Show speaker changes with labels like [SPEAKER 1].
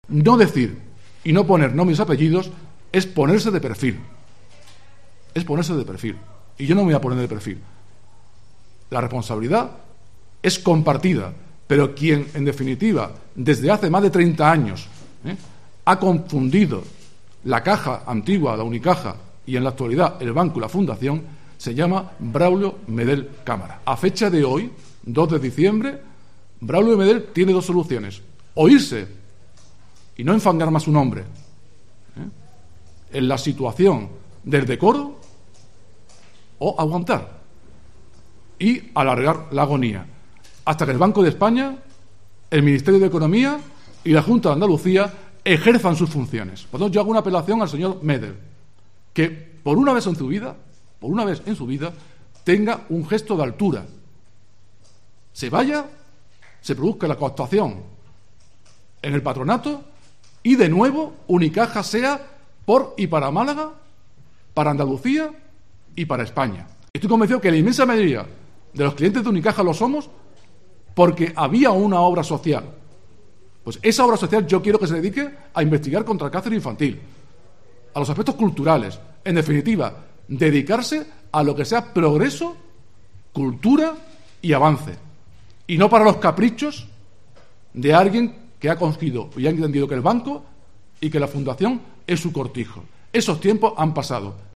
[SPEAKER 1] No decir y no poner nombres y apellidos es ponerse de perfil. Es ponerse de perfil. Y yo no me voy a poner de perfil. La responsabilidad es compartida, pero quien, en definitiva, desde hace más de 30 años, ha confundido la caja antigua, la Unicaja, y en la actualidad el banco y la fundación, se llama Braulio Medel Cámara. A fecha de hoy, 2 de diciembre, Braulio Medel tiene dos soluciones: o irse y no enfangar más su nombre en la situación del decoro, o aguantar y alargar la agonía hasta que el Banco de España, el Ministerio de Economía y la Junta de Andalucía ejerzan sus funciones. Por lo tanto, yo hago una apelación al señor Medel, que por una vez en su vida, tenga un gesto de altura. Se vaya, se produzca la cooptación en el patronato y de nuevo Unicaja sea por y para Málaga, para Andalucía y para España. Estoy convencido que la inmensa mayoría de los clientes de Unicaja lo somos porque había una obra social. Pues esa obra social yo quiero que se dedique a investigar contra el cáncer infantil, a los aspectos culturales, en definitiva, dedicarse a lo que sea progreso, cultura y avance, y no para los caprichos de alguien que ha cogido y ha entendido que el banco y que la fundación es su cortijo. Esos tiempos han pasado.